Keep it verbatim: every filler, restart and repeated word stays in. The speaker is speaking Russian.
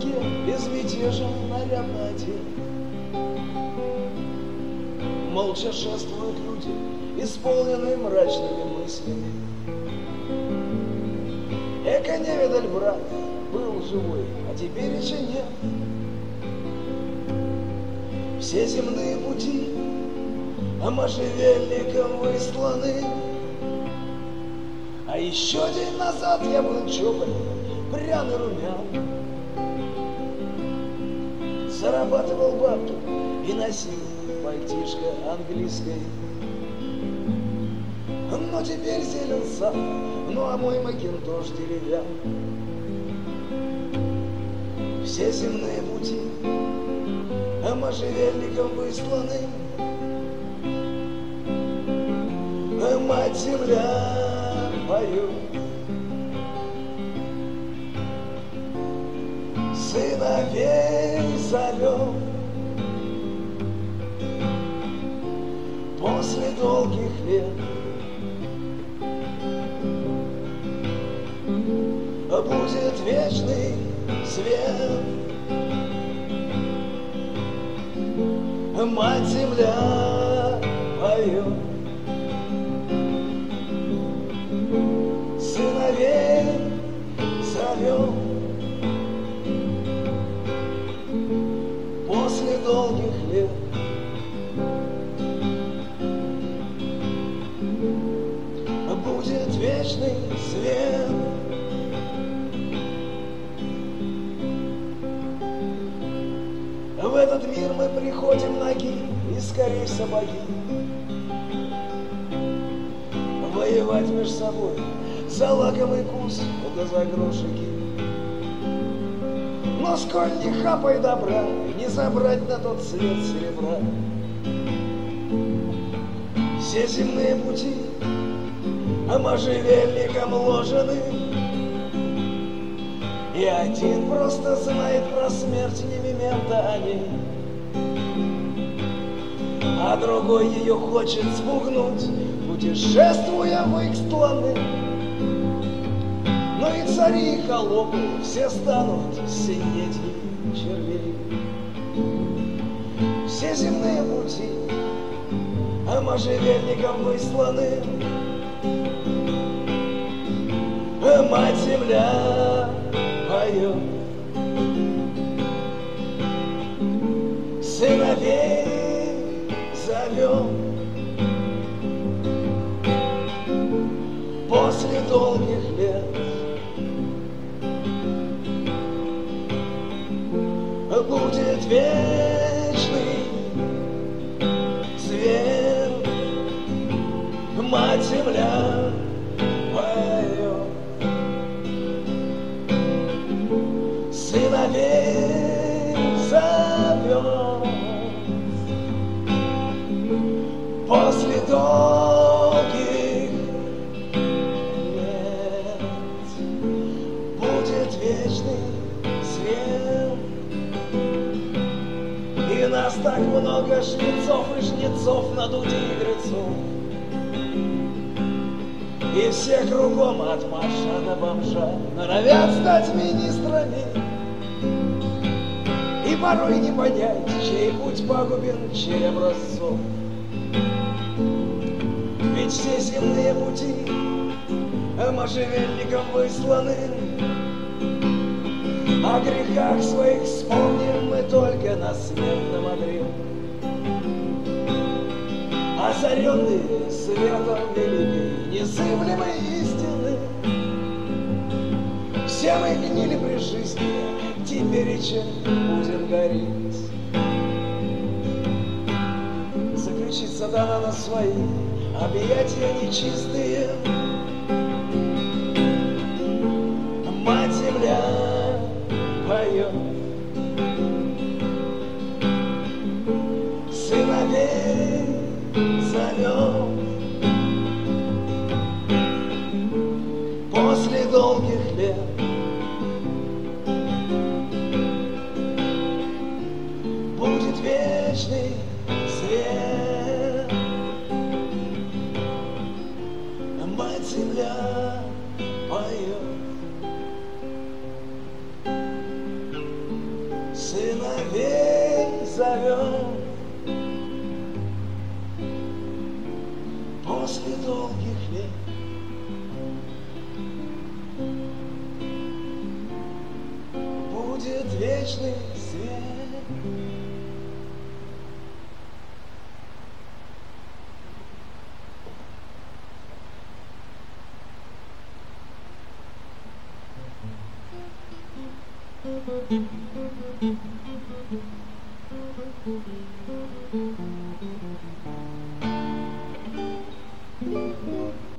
уголке безмятежен, нарядно одет. Молча шествуют люди, исполненные мрачными мыслями. Эка невидаль, брат, был живой, а теперь еще нет. Все земные пути можжевельником высланы. А еще день назад я был чопорен, пряный, румян. Зарабатывал бабки и носил пальтишко английской. Но теперь зелен сад, ну а мой макинтош деревян. Все земные пути можжевельником высланы. Мать-земля поет, сыновей зовет. После долгих лет будет вечный свет. Мать-земля поет, сыновей зовет. После долгих лет будет вечный свет. В этот мир мы приходим ноги и скорей сапоги. Воевать между собой за лакомый кус, да за грошики. Но сколь не хапай добра, не забрать на тот свет серебра. Все земные пути можжевельником ложены. И один просто знает про смерть, не мемента о ней, а другой ее хочет спугнуть, путешествуя в их страны. Но и цари, и холопы все станут синетью червей. Все земные пути можжевельником высланы. Мать-земля поет, сыновей зовет. После долгих лет будет вечный свет. Мать-земля поет, сыновей зовет. После долгих лет будет вечный свет. И нас так много, жнецов и жнецов на дуде игрецов. И все кругом от маша до бомжа норовят стать министрами. И порой не понять, чей путь пагубен, чей образцов. Ведь все земные пути можжевельником высланы. О грехах своих вспомним мы только на смертном одре. Озаренные светом великой незыблемой истины. Все мы гнили при жизни, теперь и чем будем гореть. Заключить сатана на свои объятия нечистые. Мать-земля поет, сыновей зовет. После долгих лет будет вечный свет. Мать-земля поет. сыновей зовем. После долгих лет будет вечный свет. Thank you.